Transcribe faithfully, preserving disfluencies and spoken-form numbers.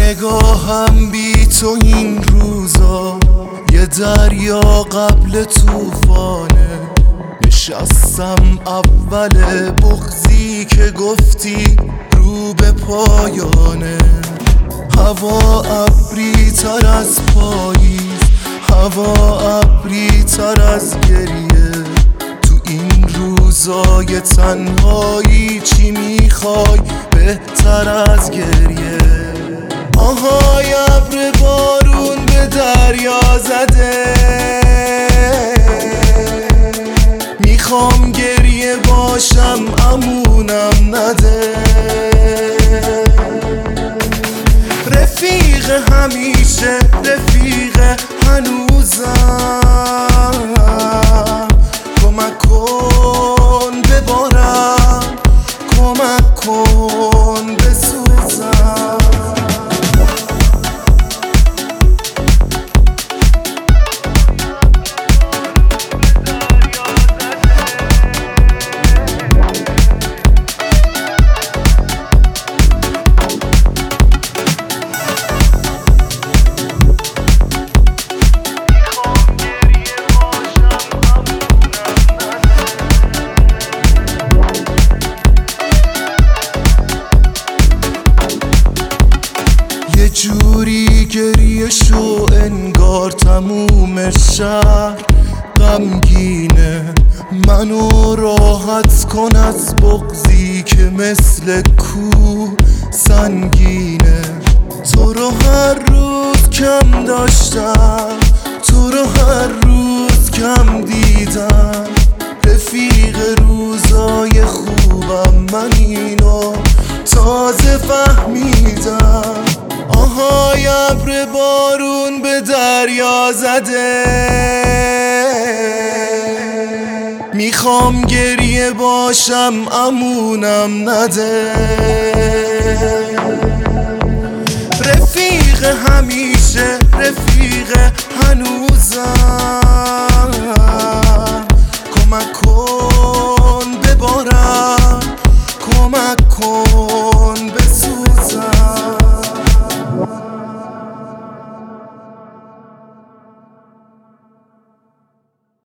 نگاهم بی تو این روزا یه دریا قبل توفانه. نشستم اول بغضی که گفتی رو به پایانه. هوا ابری تر از پاییز، هوا ابری تر از گریه. تو این روزای تنهایی چی میخوای بهتر از گریه؟ آهای ابر بارون به دریا زده، میخوام گریه باشم امونم نده. رفیق همیشه، رفیق هنوزم، کمک کن ببارم، کمک کن بسوزم. یه جوری گریه شو انگار تموم شهر غمگینه. منو راحت کن از بغضی که مثل کوه سنگینه. تو رو هر روز کم داشتم، تو رو هر روز کم دیدم. رفیق روزای خوبم من اینو تازه فهمیدم. آهای ابر بارون به دریا زده، میخوام گریه باشم امونم نده.